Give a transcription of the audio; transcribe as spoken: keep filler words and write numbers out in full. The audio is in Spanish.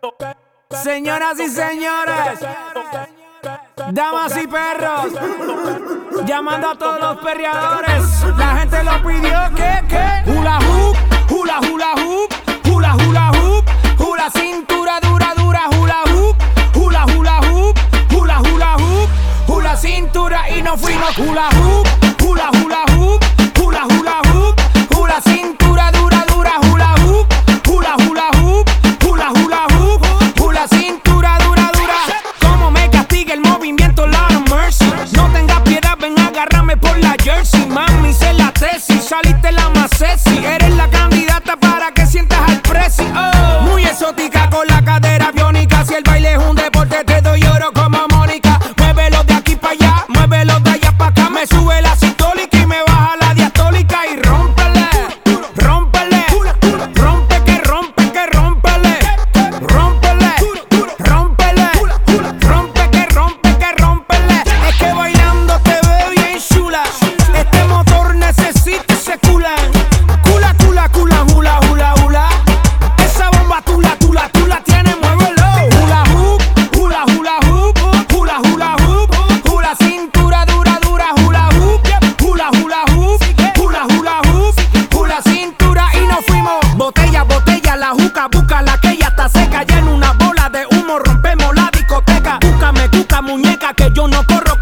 Señoras y señores, damas y perros, llamando a todos los perreadores. La gente lo pidió, ¿qué, qué? Hula hoop, hula hula hoop, hula hula hoop, hula cintura dura dura, hula hoop, hula hula hoop, hula hula hoop, hula cintura y nos fuimos. Hula hoop, hula hula hoop, hula hula hoop, hula cintura dura dura, hula hoop, hula hula hoop, hula hula hoop, hula cintura dura dura. Como me castiga el movimiento, Lord of mercy. No tengas piedad, ven a agarrarme por la jersey. Mami, sé la tesis, saliste la más sexy. Eres la candidata para que sientas al presi. Oh, muy exótica con la cadera biónica. Si el baile es un deporte, te doy oro como Mónica. Muévelo de aquí para allá, muévelo de allá para acá. Me sube la sistólica y me baja la diastólica. Y rómpele, rómpele, rompe que rompe que rómpele, rómpele, rómpele, rompe que rompe que rómpele. Es que bailando te veo bien chula. Este motor necesita ese cula. Cula, cula, cula, hula, hula, hula. Esa bomba tula, tula, tula tiene, muévelo. Hula hoop, hula, hula hoop, hula, hula hoop, hula cintura dura, dura, hula hoop, hula, hula hoop, hula, hula hoop, hula cintura y nos fuimos. Botella, botella, la juca, busca la que ya está seca. Ya en una bola de humo rompemos la discoteca. Búscame, cuca, muñeca, que yo no corro